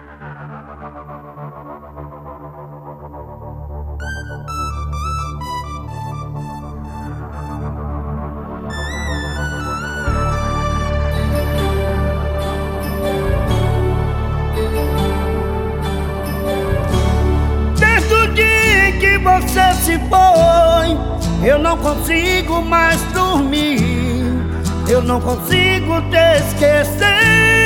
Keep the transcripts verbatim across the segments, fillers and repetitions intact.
Desde o dia em que você se foi, eu não consigo mais dormir, eu não consigo te esquecer.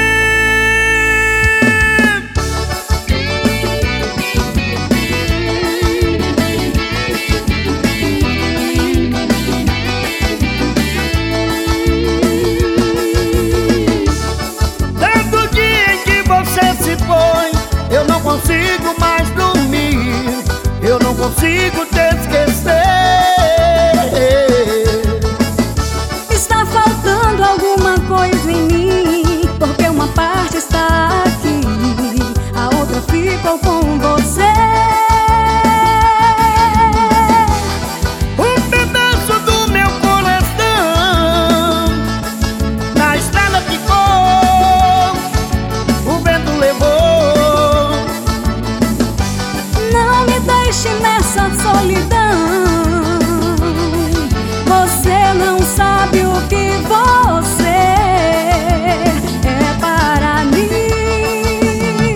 Desde o dia em que você se foi, eu não consigo mais dormir, eu não consigo te esquecer. Está faltando alguma coisa em mim, porque uma parte está aqui, a outra ficou com você. Um pedaço do meu coração na estrada ficou, o vento levou. Não me deixe nessa solidão, você não sabe o que você é para mim.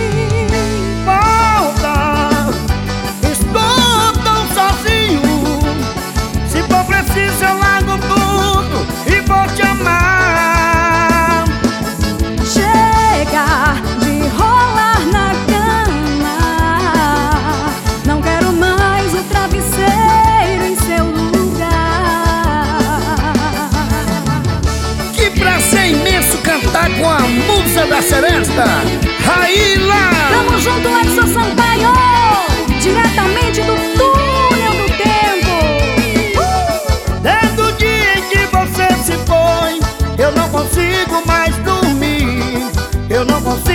Volta, estou tão sozinho, se for preciso eu largo tudo e vou te amar. Chega de rolar na cama, não quero mais o travesseiro em seu lugar. Que prazer imenso cantar com a musa da Seresta, Raíla. Tamo junto, Edson Sampaio, diretamente do túnel do tempo. Desde o dia em que você se foi, eu não consigo mais dormir, eu não consigo